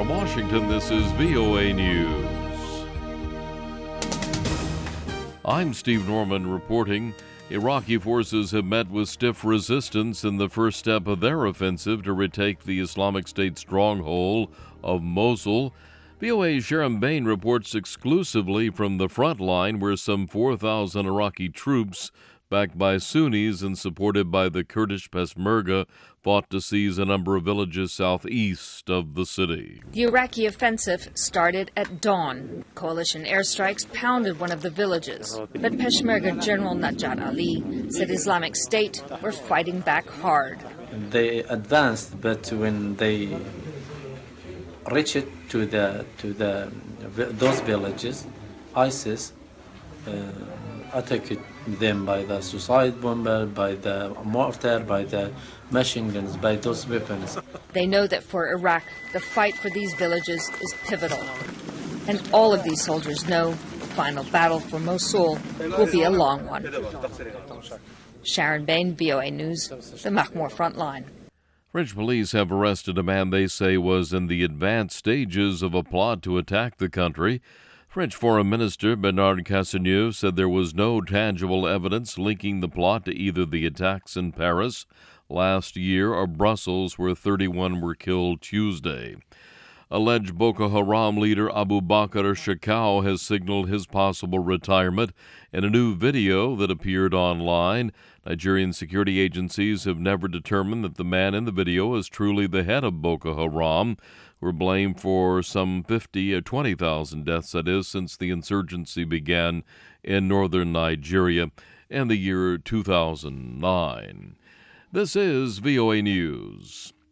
From Washington, this is VOA News. I'm Steve Norman reporting. Iraqi forces have met with stiff resistance in the first step of their offensive to retake the Islamic State stronghold of Mosul. VOA's Sharon Bain reports exclusively from the front line, where some 4,000 Iraqi troops, backed by Sunnis and supported by the Kurdish Peshmerga, fought to seize a number of villages southeast of the city. The Iraqi offensive started at dawn. Coalition airstrikes pounded one of the villages, but Peshmerga General Najjar Ali said Islamic State were fighting back hard. They advanced, but when they reached to those villages, ISIS attacked them by the suicide bomber, by the mortar, by the machine guns, by those weapons. They know that for Iraq, the fight for these villages is pivotal. And all of these soldiers know the final battle for Mosul will be a long one. Sharon Bain, VOA News, the Mahmour Frontline. French police have arrested a man they say was in the advanced stages of a plot to attack the country. French Foreign Minister Bernard Cazeneuve said there was no tangible evidence linking the plot to either the attacks in Paris last year or Brussels, where 31 were killed Tuesday. Alleged Boko Haram leader Abu Bakr Shekau has signaled his possible retirement in a new video that appeared online. Nigerian security agencies have never determined that the man in the video is truly the head of Boko Haram, who are blamed for some 50 or 20,000 deaths, that is, since the insurgency began in northern Nigeria in the year 2009. This is VOA News.